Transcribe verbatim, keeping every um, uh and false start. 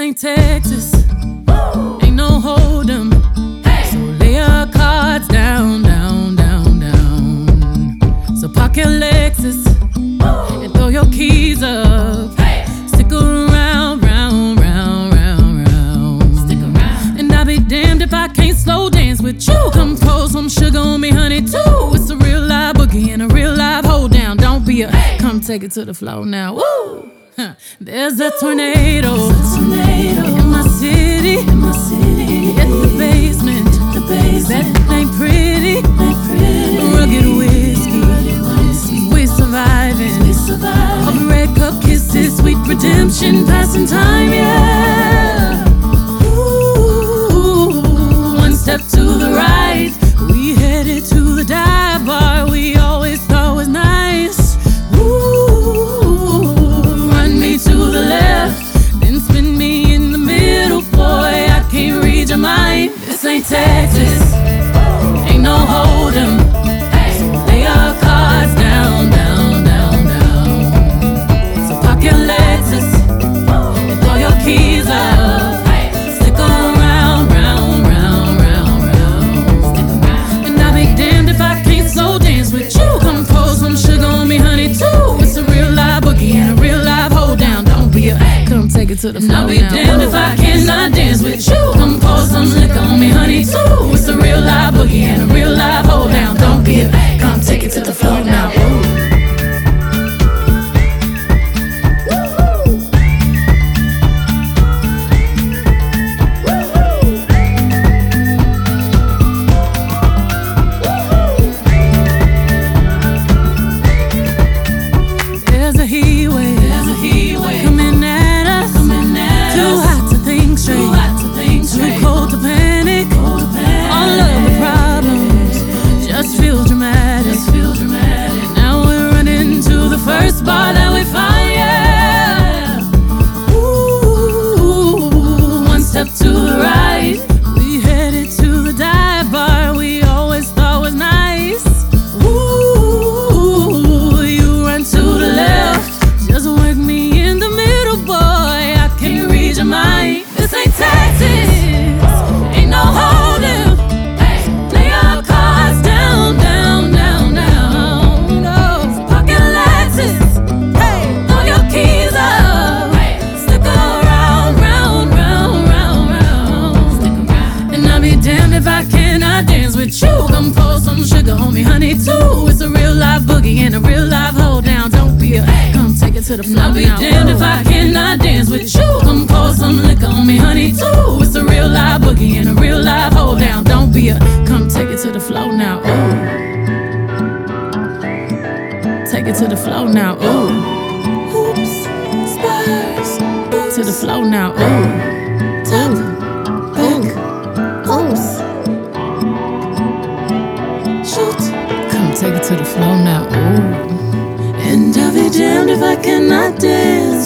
ain't Texas, ain't no hold'em. So lay your cards down, down, down, down. So park your Lexus and throw your keys up. Stick around, round, round, round, round. Stick around. And I'll be damned if I can't slow dance with you. Come pour some sugar on me, honey, too. It's a real live boogie and a real live hold down. Don't be a come take it to the floor now. Woo! Huh. There's a tornado, There's a tornado in my city, in my city. At the basement, the basement. That ain't pretty, ain't pretty. Rugged whiskey, rugged whiskey. We surviving, we surviving. All the red cup kisses, sweet redemption, passing time, yeah. Ooh, one step to the right, we headed to the dive bar we always thought was nice. To the left, then spin me in the middle, boy, I can't read your mind. This ain't Texas, ain't no hold'em. So lay your cards down, down, down, down. So park your Lexus and throw your keys up. Stick around, round, round, round, round. And I'll be damned if I can't slow dance with you. Come pour some sugar on me, honey, too. It's a real live boogie and a real live hold down. Don't be a come take it to the floor. I'll be now. Damned if I cannot dance with you. Come pour some liquor on me, honey, too. It's a real live boogie and a real live hold down. Don't be a come take it to the floor now. Ooh. To the floor. I'll be damned if I cannot dance with you. Come pour some liquor on me, honey, too. It's a real live boogie and a real live hold down. Don't be a come take it to the floor now. Ooh. Take it to the floor now. Ooh. Hoops, spurs, boots. To the floor now. Ooh. Top, back, oops. Shoot. Come take it to the floor now. Ooh. And I'll be damned if I cannot dance.